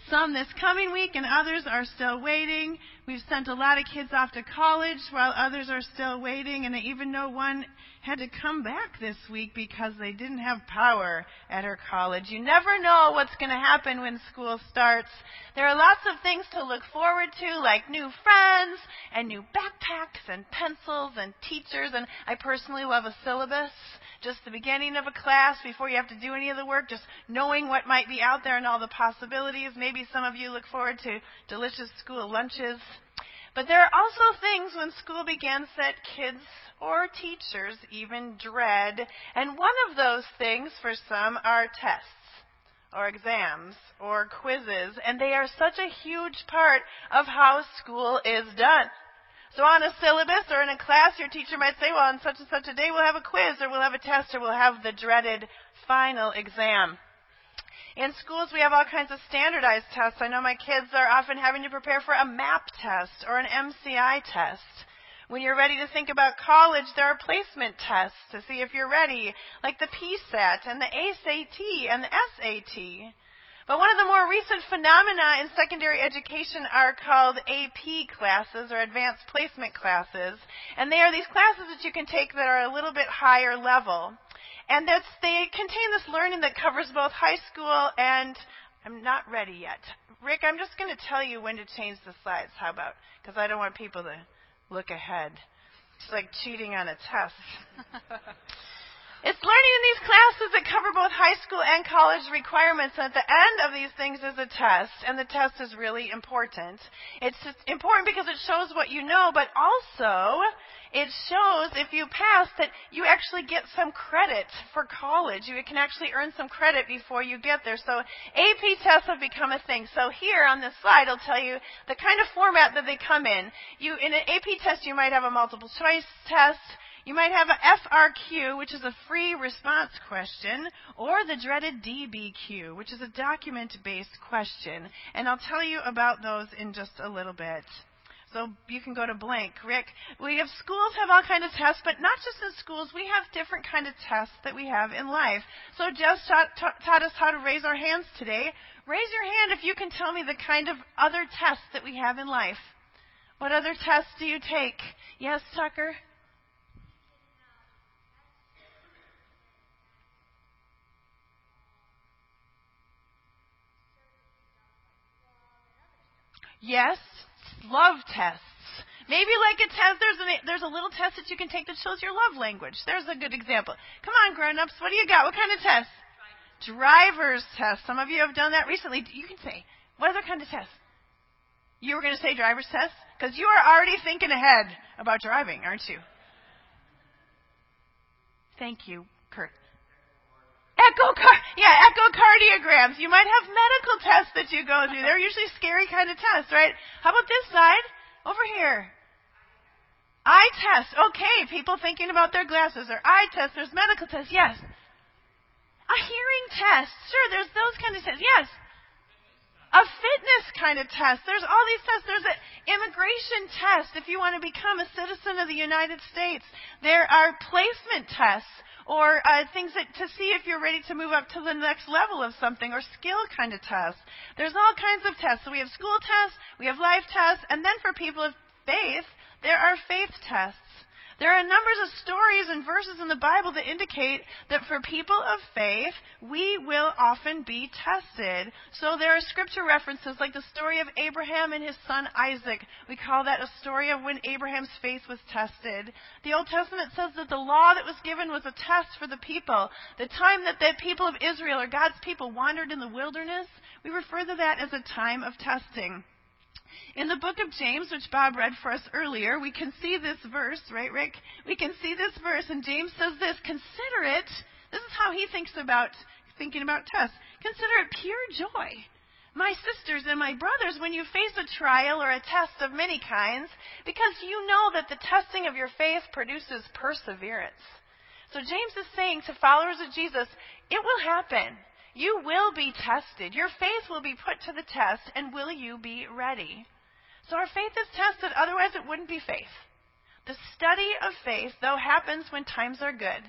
some this coming week, and others are still waiting. We've sent a lot of kids off to college while others are still waiting, and I even know one had to come back this week because they didn't have power at her college. You never know what's going to happen when school starts. There are lots of things to look forward to, like new friends and new backpacks and pencils and teachers, and I personally love a syllabus. Just the beginning of a class before you have to do any of the work, just knowing what might be out there and all the possibilities. Maybe some of you look forward to delicious school lunches. But there are also things when school begins that kids or teachers even dread. And one of those things for some are tests or exams or quizzes. And they are such a huge part of how school is done. So on a syllabus or in a class, your teacher might say, well, on such and such a day, we'll have a quiz or we'll have a test or we'll have the dreaded final exam. In schools, we have all kinds of standardized tests. I know my kids are often having to prepare for a MAP test or an MCI test. When you're ready to think about college, there are placement tests to see if you're ready, like the PSAT and the ACT and the SAT. But one of the more recent phenomena in secondary education are called AP classes or advanced placement classes. And they are these classes that you can take that are a little bit higher level. And they contain this learning that covers both high school and I'm not ready yet. Rick, I'm just going to tell you when to change the slides. How about? Because I don't want people to look ahead. It's like cheating on a test. It's learning in these classes that cover both high school and college requirements. And at the end of these things is a test, and the test is really important. It's important because it shows what you know, but also it shows, if you pass, that you actually get some credit for college. You can actually earn some credit before you get there. So AP tests have become a thing. So here on this slide, I'll tell you the kind of format that they come in. In an AP test, you might have a multiple choice test. You might have a FRQ, which is a free response question, or the dreaded DBQ, which is a document-based question. And I'll tell you about those in just a little bit. So you can go to blank. Rick, schools have all kinds of tests, but not just in schools. We have different kind of tests that we have in life. So Jess taught us how to raise our hands today. Raise your hand if you can tell me the kind of other tests that we have in life. What other tests do you take? Yes, Tucker? Yes, love tests. Maybe like a test, there's a little test that you can take that shows your love language. There's a good example. Come on, grown-ups, what do you got? What kind of test? Driver's test. Some of you have done that recently. You can say, what other kind of test? You were going to say driver's test? Because you are already thinking ahead about driving, aren't you? Thank you, Kurt. Echocardiograms. You might have medical tests that you go through. They're usually scary kind of tests, right? How about this side? Over here. Eye test. Okay, people thinking about their glasses. Or eye test. There's medical tests. Yes. A hearing test. Sure, there's those kind of tests. Yes. A fitness kind of test. There's all these tests. There's an immigration test if you want to become a citizen of the United States. There are placement tests. Or things to see if you're ready to move up to the next level of something, or skill kind of tests. There's all kinds of tests. So we have school tests, we have life tests, and then for people of faith, there are faith tests. There are numbers of stories and verses in the Bible that indicate that for people of faith, we will often be tested. So there are scripture references like the story of Abraham and his son Isaac. We call that a story of when Abraham's faith was tested. The Old Testament says that the law that was given was a test for the people. The time that the people of Israel, or God's people, wandered in the wilderness, we refer to that as a time of testing. In the book of James, which Bob read for us earlier, we can see this verse, right, Rick? We can see this verse, and James says this, consider it, this is how he thinking about tests, consider it pure joy, my sisters and my brothers, when you face a trial or a test of many kinds, because you know that the testing of your faith produces perseverance. So James is saying to followers of Jesus, it will happen. You will be tested. Your faith will be put to the test, and will you be ready? So our faith is tested, otherwise it wouldn't be faith. The study of faith, though, happens when times are good.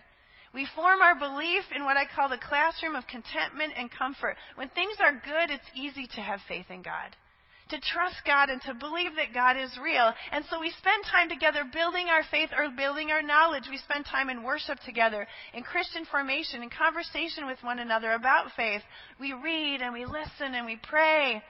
We form our belief in what I call the classroom of contentment and comfort. When things are good, it's easy to have faith in God, to trust God and to believe that God is real. And so we spend time together building our faith or building our knowledge. We spend time in worship together, in Christian formation, in conversation with one another about faith. We read and we listen and we pray.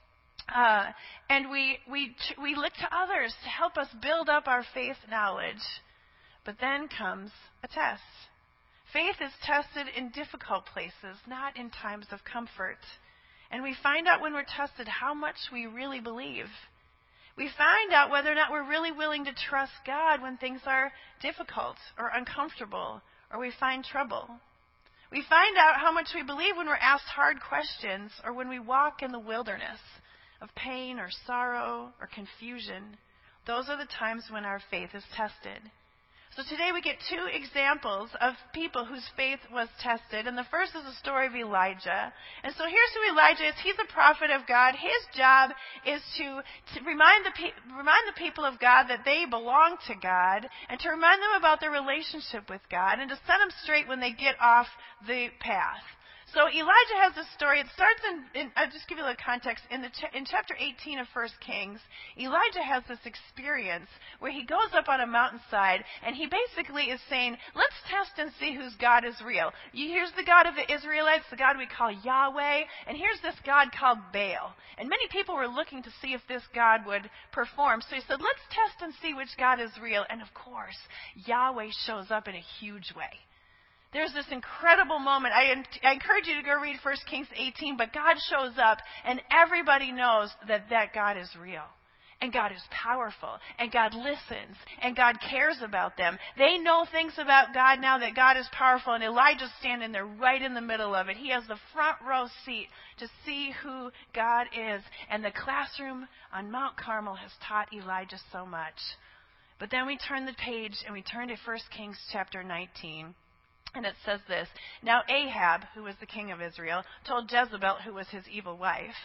And we look to others to help us build up our faith knowledge. But then comes a test. Faith is tested in difficult places, not in times of comfort. And we find out when we're tested how much we really believe. We find out whether or not we're really willing to trust God when things are difficult or uncomfortable or we find trouble. We find out how much we believe when we're asked hard questions or when we walk in the wilderness of pain or sorrow or confusion. Those are the times when our faith is tested. So today we get two examples of people whose faith was tested. And the first is the story of Elijah. And so here's who Elijah is. He's a prophet of God. His job is to remind the people of God that they belong to God and to remind them about their relationship with God and to set them straight when they get off the path. So Elijah has this story. It starts I'll just give you a little context. In chapter 18 of 1 Kings, Elijah has this experience where he goes up on a mountainside and he basically is saying, let's test and see whose God is real. Here's the God of the Israelites, the God we call Yahweh, and here's this God called Baal. And many people were looking to see if this God would perform. So he said, let's test and see which God is real. And of course, Yahweh shows up in a huge way. There's this incredible moment. I encourage you to go read 1 Kings 18, but God shows up and everybody knows that God is real. And God is powerful. And God listens. And God cares about them. They know things about God now that God is powerful. And Elijah's standing there right in the middle of it. He has the front row seat to see who God is. And the classroom on Mount Carmel has taught Elijah so much. But then we turn the page and we turn to 1 Kings chapter 19. And it says this, now Ahab, who was the king of Israel, told Jezebel, who was his evil wife,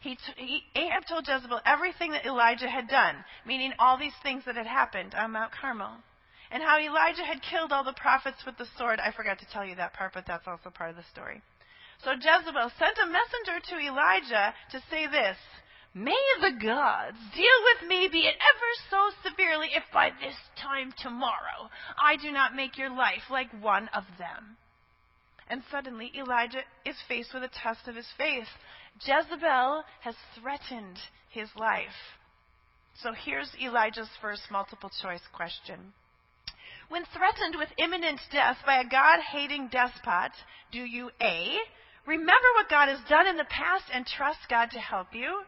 Ahab told Jezebel everything that Elijah had done, meaning all these things that had happened on Mount Carmel, and how Elijah had killed all the prophets with the sword. I forgot to tell you that part, but that's also part of the story. So Jezebel sent a messenger to Elijah to say this, may the gods deal with me, be it ever so severely, if by this time tomorrow I do not make your life like one of them. And suddenly Elijah is faced with a test of his faith. Jezebel has threatened his life. So here's Elijah's first multiple choice question. When threatened with imminent death by a God-hating despot, do you A, remember what God has done in the past and trust God to help you?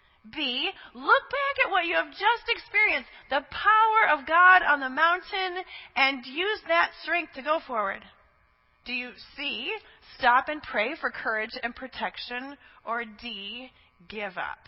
B, look back at what you have just experienced, the power of God on the mountain, and use that strength to go forward? Do you C, stop and pray for courage and protection, or D, give up?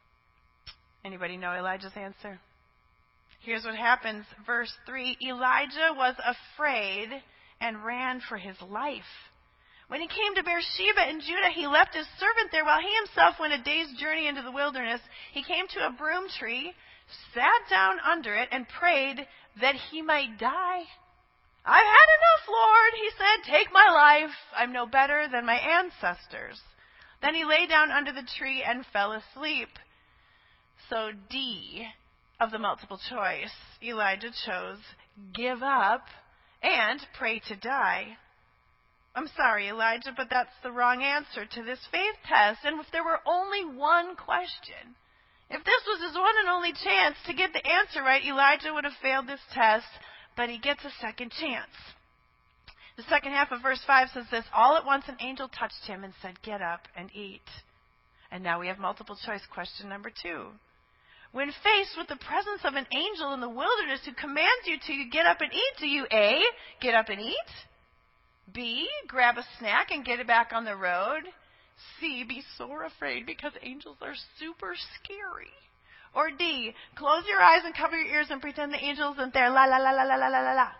Anybody know Elijah's answer? Here's what happens. Verse 3, Elijah was afraid and ran for his life. When he came to Beersheba in Judah, he left his servant there while he himself went a day's journey into the wilderness. He came to a broom tree, sat down under it, and prayed that he might die. I've had enough, Lord, he said. Take my life. I'm no better than my ancestors. Then he lay down under the tree and fell asleep. So D of the multiple choice, Elijah chose give up and pray to die. I'm sorry, Elijah, but that's the wrong answer to this faith test. And if there were only one question, if this was his one and only chance to get the answer right, Elijah would have failed this test, but he gets a second chance. The second half of verse 5 says this, all at once an angel touched him and said, get up and eat. And now we have multiple choice question number 2. When faced with the presence of an angel in the wilderness who commands you to get up and eat, do you A, get up and eat? B, grab a snack and get it back on the road? C, be sore afraid because angels are super scary? Or D, close your eyes and cover your ears and pretend the angel isn't there. La la la la la la la la la.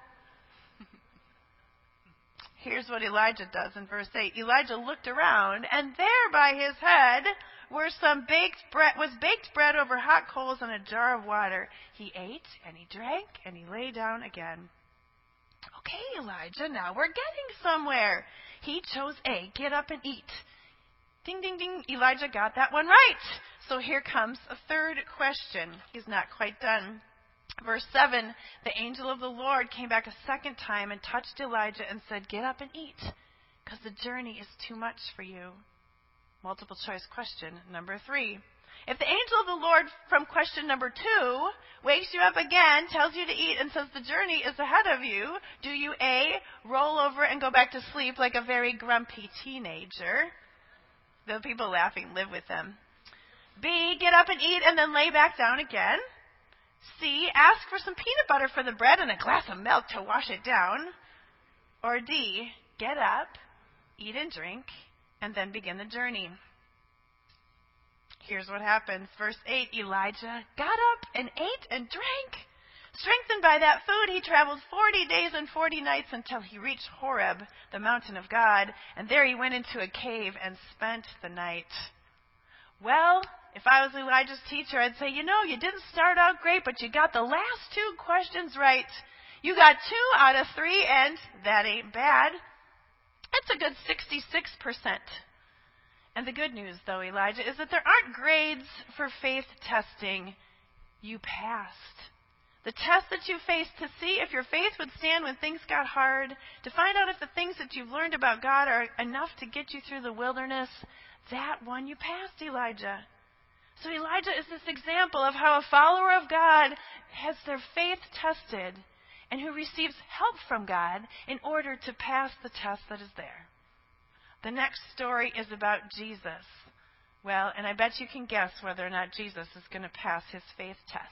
Here's what Elijah does in verse 8. Elijah looked around, and there by his head was baked bread over hot coals and a jar of water. He ate and he drank and he lay down again. Okay, Elijah, now we're getting somewhere. He chose A, get up and eat. Ding, ding, ding. Elijah got that one right. So here comes a third question. He's not quite done. Verse 7, the angel of the Lord came back a second time and touched Elijah and said, get up and eat, because the journey is too much for you. Multiple choice question number 3. If the angel of the Lord from question number 2 wakes you up again, tells you to eat, and says the journey is ahead of you, do you A, roll over and go back to sleep like a very grumpy teenager? The people laughing live with them. B, get up and eat and then lay back down again. C, ask for some peanut butter for the bread and a glass of milk to wash it down. Or D, get up, eat and drink, and then begin the journey. Here's what happens. Verse 8, Elijah got up and ate and drank. Strengthened by that food, he traveled 40 days and 40 nights until he reached Horeb, the mountain of God, and there he went into a cave and spent the night. Well, if I was Elijah's teacher, I'd say, you didn't start out great, but you got the last 2 questions right. You got 2 out of 3, and that ain't bad. That's a good 66%. And the good news, though, Elijah, is that there aren't grades for faith testing. You passed. The test that you faced to see if your faith would stand when things got hard, to find out if the things that you've learned about God are enough to get you through the wilderness, that one you passed, Elijah. So Elijah is this example of how a follower of God has their faith tested and who receives help from God in order to pass the test that is there. The next story is about Jesus. Well, and I bet you can guess whether or not Jesus is going to pass his faith test.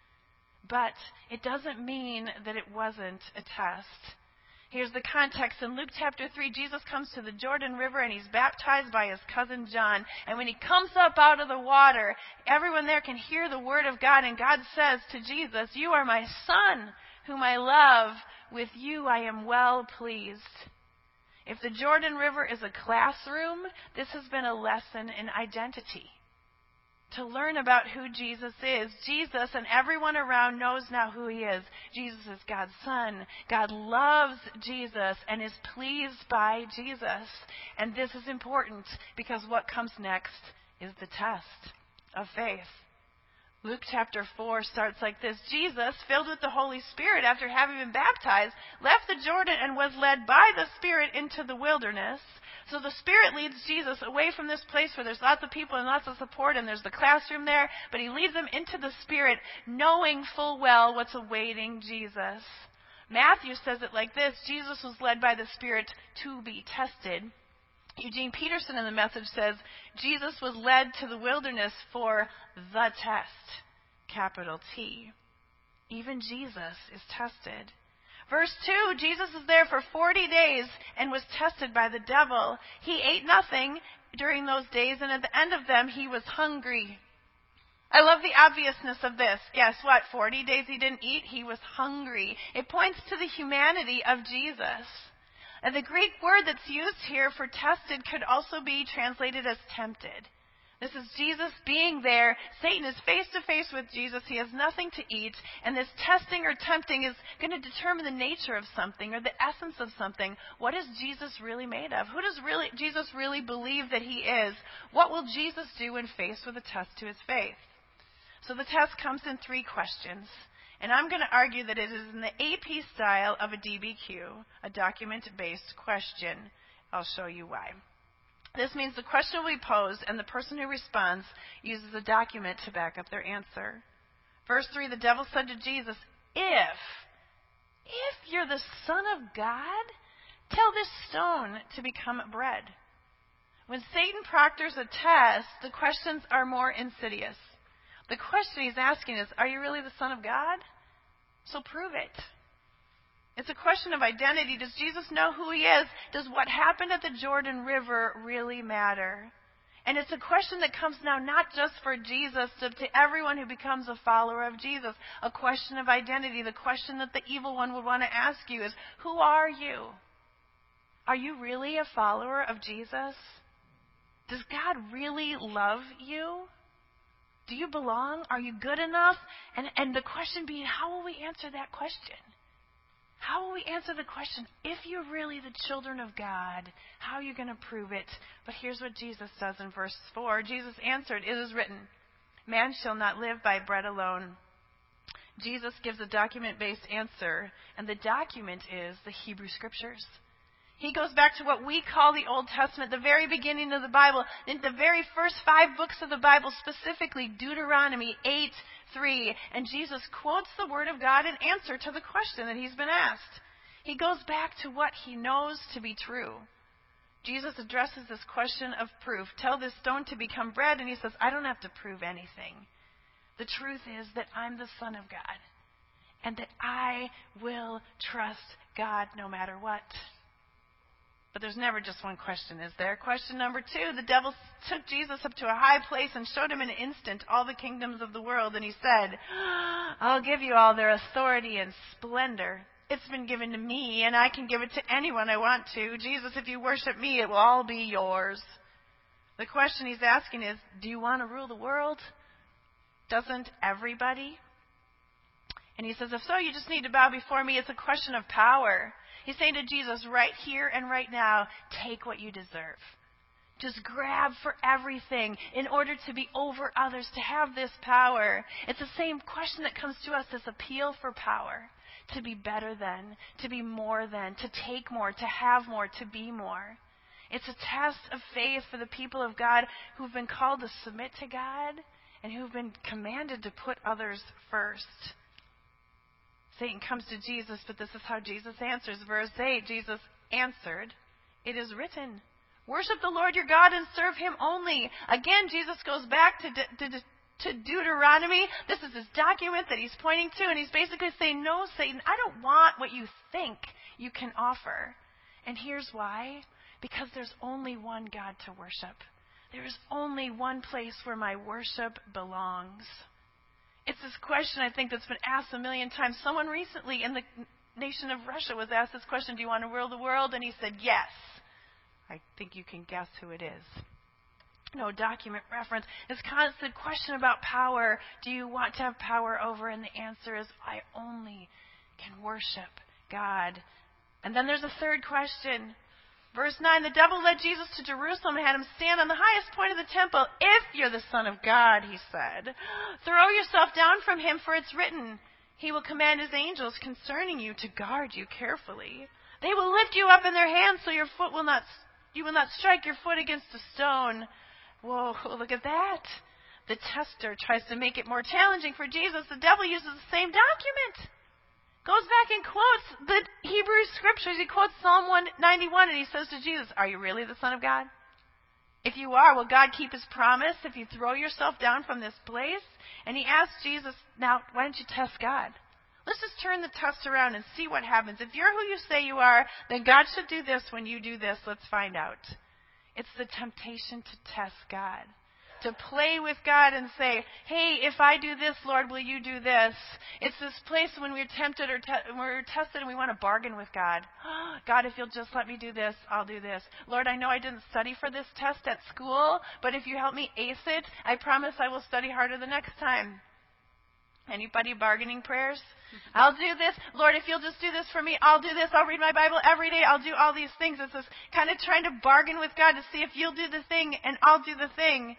But it doesn't mean that it wasn't a test. Here's the context. In Luke chapter 3, Jesus comes to the Jordan River and he's baptized by his cousin John. And when he comes up out of the water, everyone there can hear the word of God. And God says to Jesus, you are my son, whom I love. With you I am well pleased. If the Jordan River is a classroom, this has been a lesson in identity. To learn about who Jesus is. Jesus and everyone around knows now who he is. Jesus is God's son. God loves Jesus and is pleased by Jesus. And this is important because what comes next is the test of faith. Luke chapter 4 starts like this. Jesus, filled with the Holy Spirit after having been baptized, left the Jordan and was led by the Spirit into the wilderness. So the Spirit leads Jesus away from this place where there's lots of people and lots of support and there's the classroom there, but he leads them into the Spirit, knowing full well what's awaiting Jesus. Matthew says it like this. Jesus was led by the Spirit to be tested. Eugene Peterson in the Message says, Jesus was led to the wilderness for the test, capital T. Even Jesus is tested. Verse 2, Jesus is there for 40 days and was tested by the devil. He ate nothing during those days, and at the end of them, he was hungry. I love the obviousness of this. Guess what? 40 days he didn't eat, he was hungry. It points to the humanity of Jesus. And the Greek word that's used here for tested could also be translated as tempted. This is Jesus being there. Satan is face to face with Jesus. He has nothing to eat. And this testing or tempting is going to determine the nature of something or the essence of something. What is Jesus really made of? Who does Jesus really believe that he is? What will Jesus do when faced with a test to his faith? So the test comes in 3 questions. And I'm going to argue that it is in the AP style of a DBQ, a document-based question. I'll show you why. This means the question will be posed, and the person who responds uses a document to back up their answer. Verse 3, the devil said to Jesus, if you're the Son of God, tell this stone to become bread. When Satan proctors a test, the questions are more insidious. The question he's asking is, are you really the Son of God? So prove it. It's a question of identity. Does Jesus know who he is? Does what happened at the Jordan River really matter? And it's a question that comes now not just for Jesus, to everyone who becomes a follower of Jesus. A question of identity. The question that the evil one would want to ask you is, who are you? Are you really a follower of Jesus? Does God really love you? Do you belong? Are you good enough? And the question being, how will we answer that question? How will we answer the question, if you're really the children of God, how are you going to prove it? But here's what Jesus says in verse 4. Jesus answered, it is written, man shall not live by bread alone. Jesus gives a document-based answer, and the document is the Hebrew Scriptures. He goes back to what we call the Old Testament, the very beginning of the Bible, in the very first 5 books of the Bible, specifically Deuteronomy 8:3, and Jesus quotes the Word of God in answer to the question that he's been asked. He goes back to what he knows to be true. Jesus addresses this question of proof. Tell this stone to become bread, and he says, I don't have to prove anything. The truth is that I'm the Son of God, and that I will trust God no matter what. But there's never just one question, is there? Question number 2, the devil took Jesus up to a high place and showed him in an instant all the kingdoms of the world. And he said, I'll give you all their authority and splendor. It's been given to me, and I can give it to anyone I want to. Jesus, if you worship me, it will all be yours. The question he's asking is, do you want to rule the world? Doesn't everybody? And he says, if so, you just need to bow before me. It's a question of power. He's saying to Jesus, right here and right now, take what you deserve. Just grab for everything in order to be over others, to have this power. It's the same question that comes to us, this appeal for power. To be better than, to be more than, to take more, to have more, to be more. It's a test of faith for the people of God who've been called to submit to God and who've been commanded to put others first. Satan comes to Jesus, but this is how Jesus answers. Verse 8, Jesus answered, it is written, worship the Lord your God and serve him only. Again, Jesus goes back to Deuteronomy. This is his document that he's pointing to, and he's basically saying, no, Satan, I don't want what you think you can offer. And here's why. Because there's only one God to worship. There is only one place where my worship belongs. It's this question, I think, that's been asked a million times. Someone recently in the nation of Russia was asked this question, do you want to rule the world? And he said, yes. I think you can guess who it is. No document reference. It's constant question about power. Do you want to have power over? And the answer is, I only can worship God. And then there's a third question. Verse 9, the devil led Jesus to Jerusalem and had him stand on the highest point of the temple. If you're the Son of God, he said, throw yourself down from him, for it's written, he will command his angels concerning you to guard you carefully. They will lift you up in their hands so you will not strike your foot against a stone. Whoa, look at that. The tester tries to make it more challenging for Jesus. The devil uses the same document. Goes back and quotes the Hebrew Scriptures. He quotes Psalm 191, and he says to Jesus, are you really the Son of God? If you are, will God keep his promise if you throw yourself down from this place? And he asks Jesus, now, why don't you test God? Let's just turn the test around and see what happens. If you're who you say you are, then God should do this when you do this. Let's find out. It's the temptation to test God. To play with God and say, hey, if I do this, Lord, will you do this? It's this place when we're tempted or we're tested and we want to bargain with God. God, if you'll just let me do this, I'll do this. Lord, I know I didn't study for this test at school, but if you help me ace it, I promise I will study harder the next time. Anybody bargaining prayers? I'll do this. Lord, if you'll just do this for me, I'll do this. I'll read my Bible every day. I'll do all these things. It's this kind of trying to bargain with God to see if you'll do the thing and I'll do the thing.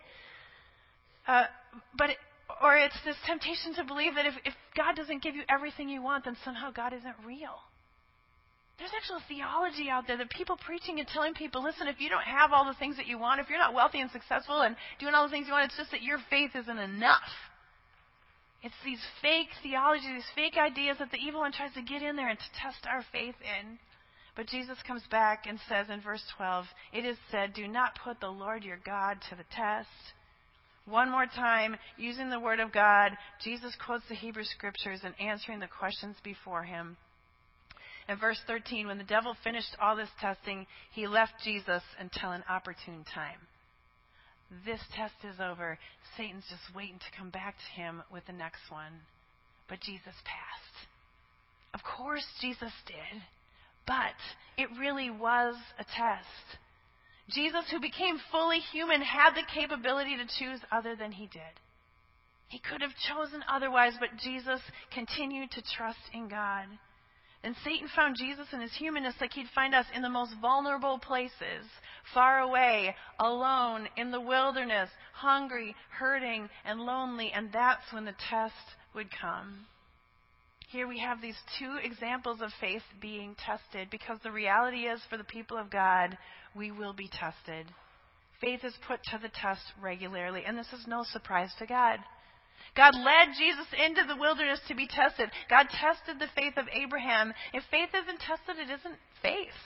Or it's this temptation to believe that if God doesn't give you everything you want, then somehow God isn't real. There's actual theology out there that people preaching and telling people, listen, if you don't have all the things that you want, if you're not wealthy and successful and doing all the things you want, it's just that your faith isn't enough. It's these fake theologies, these fake ideas that the evil one tries to get in there and to test our faith in. But Jesus comes back and says in verse 12, it is said, do not put the Lord your God to the test. One more time, using the Word of God, Jesus quotes the Hebrew Scriptures and answering the questions before him. In verse 13, when the devil finished all this testing, he left Jesus until an opportune time. This test is over. Satan's just waiting to come back to him with the next one. But Jesus passed. Of course Jesus did. But it really was a test. Jesus, who became fully human, had the capability to choose other than he did. He could have chosen otherwise, but Jesus continued to trust in God. And Satan found Jesus in his humanness like he'd find us in the most vulnerable places, far away, alone, in the wilderness, hungry, hurting, and lonely. And that's when the test would come. Here we have these two examples of faith being tested, because the reality is, for the people of God, we will be tested. Faith is put to the test regularly, and this is no surprise to God. God led Jesus into the wilderness to be tested. God tested the faith of Abraham. If faith isn't tested, it isn't faith.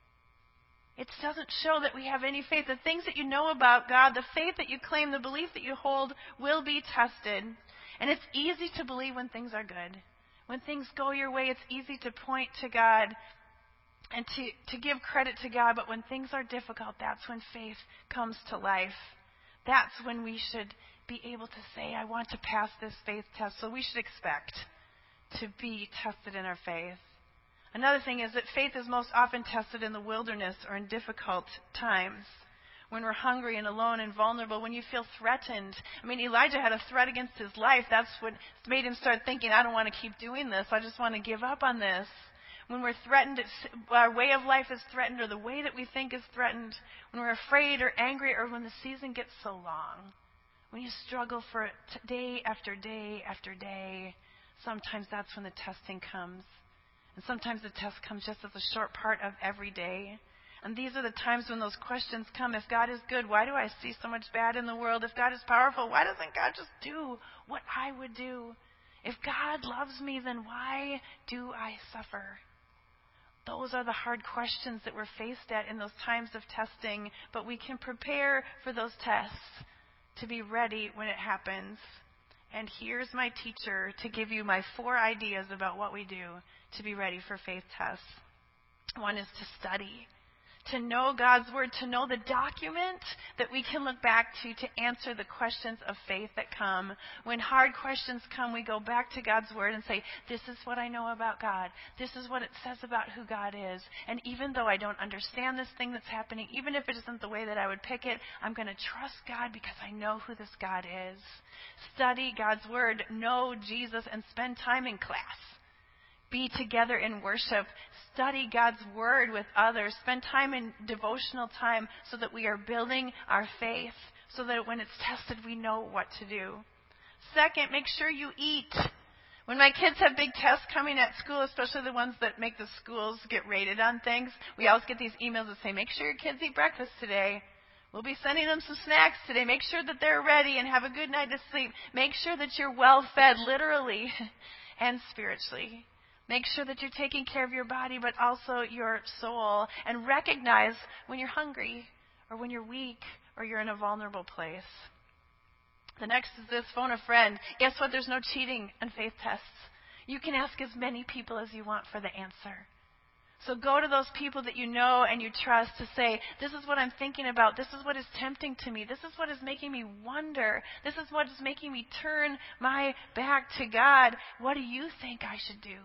It doesn't show that we have any faith. The things that you know about God, the faith that you claim, the belief that you hold will be tested. And it's easy to believe when things are good. When things go your way, it's easy to point to God and to give credit to God. But when things are difficult, that's when faith comes to life. That's when we should be able to say, I want to pass this faith test. So we should expect to be tested in our faith. Another thing is that faith is most often tested in the wilderness or in difficult times. When we're hungry and alone and vulnerable, when you feel threatened. I mean, Elijah had a threat against his life. That's what made him start thinking, I don't want to keep doing this. I just want to give up on this. When we're threatened, our way of life is threatened, or the way that we think is threatened. When we're afraid or angry, or when the season gets so long. When you struggle for day after day after day, sometimes that's when the testing comes. And sometimes the test comes just as a short part of every day. And these are the times when those questions come. If God is good, why do I see so much bad in the world? If God is powerful, why doesn't God just do what I would do? If God loves me, then why do I suffer? Those are the hard questions that we're faced at in those times of testing. But we can prepare for those tests to be ready when it happens. And here's my teacher to give you my 4 ideas about what we do to be ready for faith tests. One is to study, to know God's Word, to know the document that we can look back to answer the questions of faith that come. When hard questions come, we go back to God's Word and say, this is what I know about God. This is what it says about who God is. And even though I don't understand this thing that's happening, even if it isn't the way that I would pick it, I'm going to trust God because I know who this God is. Study God's Word, know Jesus, and spend time in class. Be together in worship. Study God's Word with others. Spend time in devotional time so that we are building our faith, so that when it's tested, we know what to do. Second, make sure you eat. When my kids have big tests coming at school, especially the ones that make the schools get rated on things, we always get these emails that say, make sure your kids eat breakfast today. We'll be sending them some snacks today. Make sure that they're ready and have a good night of sleep. Make sure that you're well fed, literally and spiritually. Make sure that you're taking care of your body, but also your soul. And recognize when you're hungry, or when you're weak, or you're in a vulnerable place. The next is this: phone a friend. Guess what? There's no cheating on faith tests. You can ask as many people as you want for the answer. So go to those people that you know and you trust to say, this is what I'm thinking about. This is what is tempting to me. This is what is making me wonder. This is what is making me turn my back to God. What do you think I should do?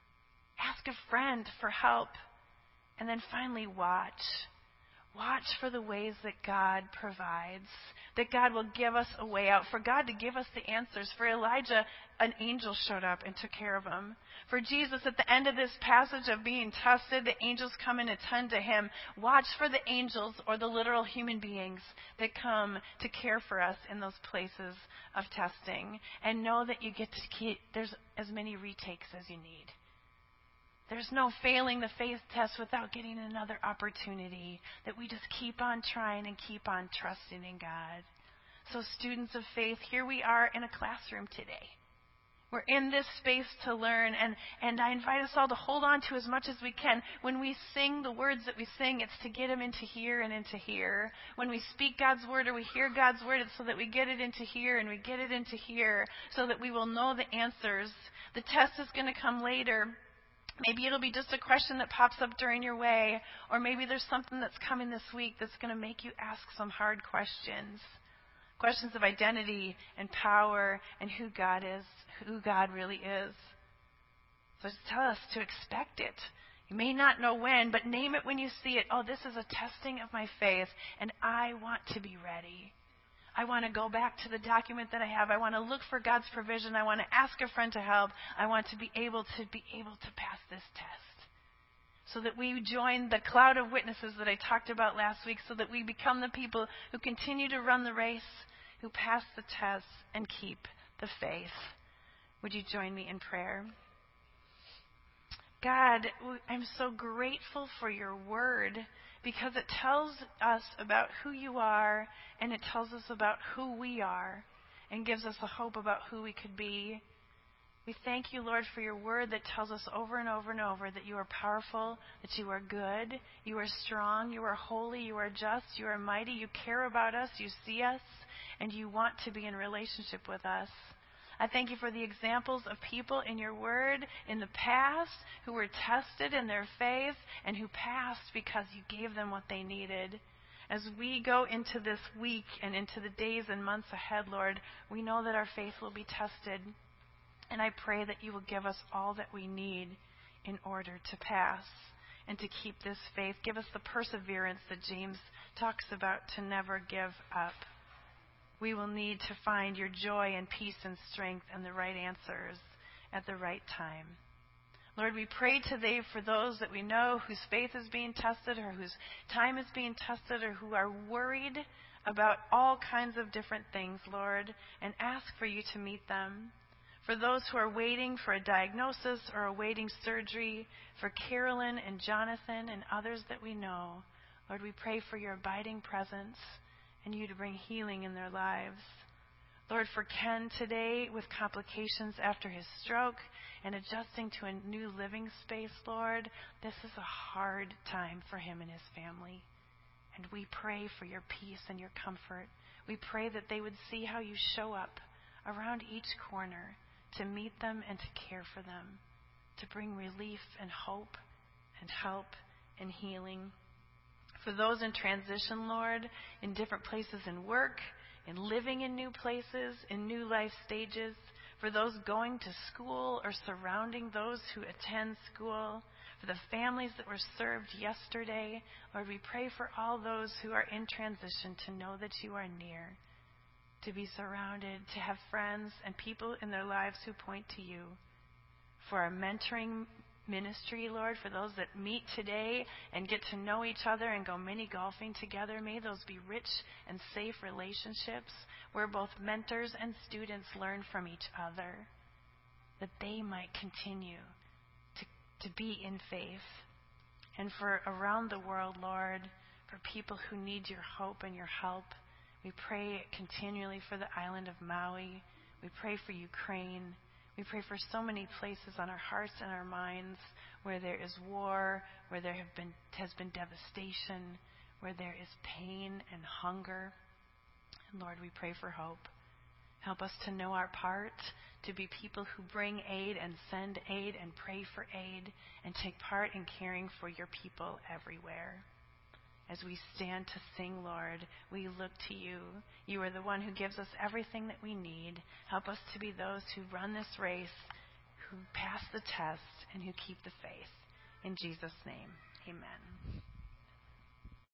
Ask a friend for help. And then finally, watch. Watch for the ways that God provides, that God will give us a way out, for God to give us the answers. For Elijah, an angel showed up and took care of him. For Jesus, at the end of this passage of being tested, the angels come and attend to him. Watch for the angels, or the literal human beings that come to care for us in those places of testing. And know that you get to keep, there's as many retakes as you need. There's no failing the faith test without getting another opportunity, that we just keep on trying and keep on trusting in God. So students of faith, here we are in a classroom today. We're in this space to learn, and I invite us all to hold on to as much as we can. When we sing the words that we sing, it's to get them into here and into here. When we speak God's word or we hear God's word, it's so that we get it into here and we get it into here, so that we will know the answers. The test is going to come later. Maybe it'll be just a question that pops up during your way, or maybe there's something that's coming this week that's going to make you ask some hard questions. Questions of identity and power and who God is, who God really is. So just tell us to expect it. You may not know when, but name it when you see it. Oh, this is a testing of my faith, and I want to be ready. I want to go back to the document that I have. I want to look for God's provision. I want to ask a friend to help. I want to be able to pass this test. So that we join the cloud of witnesses that I talked about last week, so that we become the people who continue to run the race, who pass the test and keep the faith. Would you join me in prayer? God, I'm so grateful for your word, because it tells us about who you are, and it tells us about who we are, and gives us a hope about who we could be. We thank you, Lord, for your word that tells us over and over and over that you are powerful, that you are good, you are strong, you are holy, you are just, you are mighty, you care about us, you see us, and you want to be in relationship with us. I thank you for the examples of people in your word in the past who were tested in their faith and who passed because you gave them what they needed. As we go into this week and into the days and months ahead, Lord, we know that our faith will be tested. And I pray that you will give us all that we need in order to pass and to keep this faith. Give us the perseverance that James talks about, to never give up. We will need to find your joy and peace and strength and the right answers at the right time. Lord, we pray today for those that we know whose faith is being tested or whose time is being tested or who are worried about all kinds of different things, Lord, and ask for you to meet them. For those who are waiting for a diagnosis or awaiting surgery, for Carolyn and Jonathan and others that we know, Lord, we pray for your abiding presence and you to bring healing in their lives. Lord, for Ken today with complications after his stroke and adjusting to a new living space, Lord, this is a hard time for him and his family. And we pray for your peace and your comfort. We pray that they would see how you show up around each corner to meet them and to care for them, to bring relief and hope and help and healing. For those in transition, Lord, in different places in work, in living in new places, in new life stages, for those going to school or surrounding those who attend school, for the families that were served yesterday, Lord, we pray for all those who are in transition to know that you are near, to be surrounded, to have friends and people in their lives who point to you. For our mentoring ministry, Lord, for those that meet today and get to know each other and go mini golfing together, may those be rich and safe relationships where both mentors and students learn from each other, that they might continue to be in faith. And for around the world, Lord, for people who need your hope and your help, we pray continually for the island of Maui. We pray for Ukraine. We pray for so many places on our hearts and our minds where there is war, where there has been devastation, where there is pain and hunger. And Lord, we pray for hope. Help us to know our part, to be people who bring aid and send aid and pray for aid and take part in caring for your people everywhere. As we stand to sing, Lord, we look to you. You are the one who gives us everything that we need. Help us to be those who run this race, who pass the test, and who keep the faith. In Jesus' name, amen.